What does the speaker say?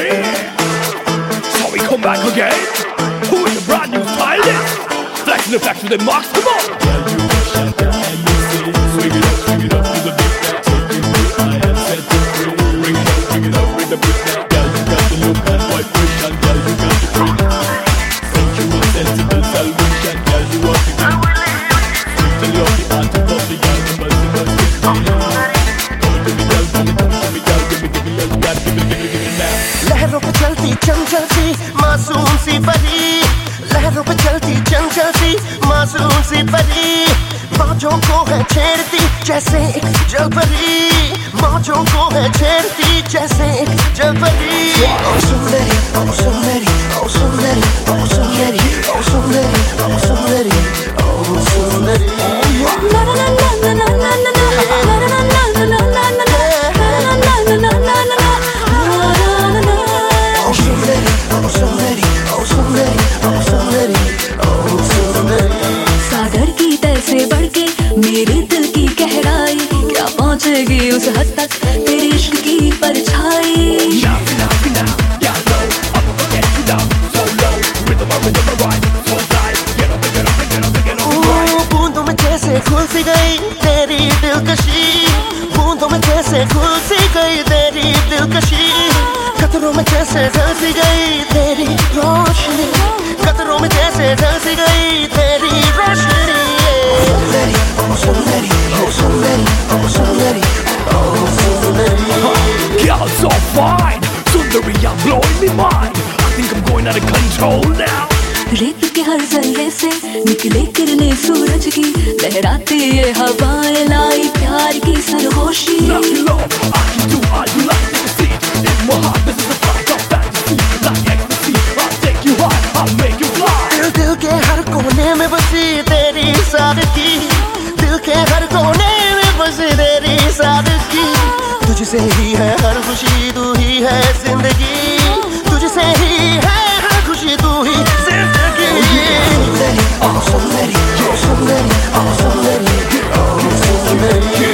Yeah, so we come back again with a brand new stylist, flexing the flex with the max. Come on. Girl, you push and down and you say, swing it up to the beat that take you where I am set to free. Bring it up, bring the beat that. Girl, you got the look and vibration. Girl, you got the freak. Sensual, sensible salvation. Girl, you want to get sweet and love the art of the girl. The multiple things. Come to me, girl, come to me, girl. Give me, girl, give me now. लहरों पे चलती चंचल सी मासूम सी परी, लहरों पे चलती चंचल सी मासूम सी परी, मौजों को है छेड़ती जैसे एक जलपरी, मौजों को है छेड़ती जैसे एक जलपरी। Oh सुंदरी, oh सुंदरी, oh सुंदरी, oh सुंदरी, oh सुंदरी, oh सुंदरी, oh सुंदरी। La la la la la la la la la la la la la la la la la la la। सागर की तह से बढ़ के मेरे दिल की गहराई, क्या पहुंचेगी उस हद तक तेरे इश्क की परछाई। बूंदों में जैसे घुल सी गई तेरी दिलकशी, बूंदों में जैसे घुल सी गई तेरी दिलकशी, कतरों में जैसे ढल सी गई तेरी रोशनी, कतरों में जैसे ढल सी गई तेरी रोशनी। सुंदरी, oh Sundari, oh Sundari, oh Sundari, oh Sundari. Girl, so fine, Sundari, you're blowing me mind. I think I'm going out of control now. रेत के हर जर्रे से निकले किरणें सूरज की, लहराती ये हवाएं लाई प्यार की सरगोशी। Love you, love, I can do all you like to see. In my heart, this is a flight of fantasy. Like ecstasy, I'll take you high, I'll make you fly. दिल के हर कोने में बसी तेरी सादगी, दिल के हर कोने में बसी तेरी सादगी, तुझसे ही है हर खुशी, तू ही है जिंदगी, तुझसे ही है हर खुशी, तू ही जिंदगी। सुंदरी, oh सुंदरी, oh सुंदरी, oh सुंदरी, oh सुंदरी।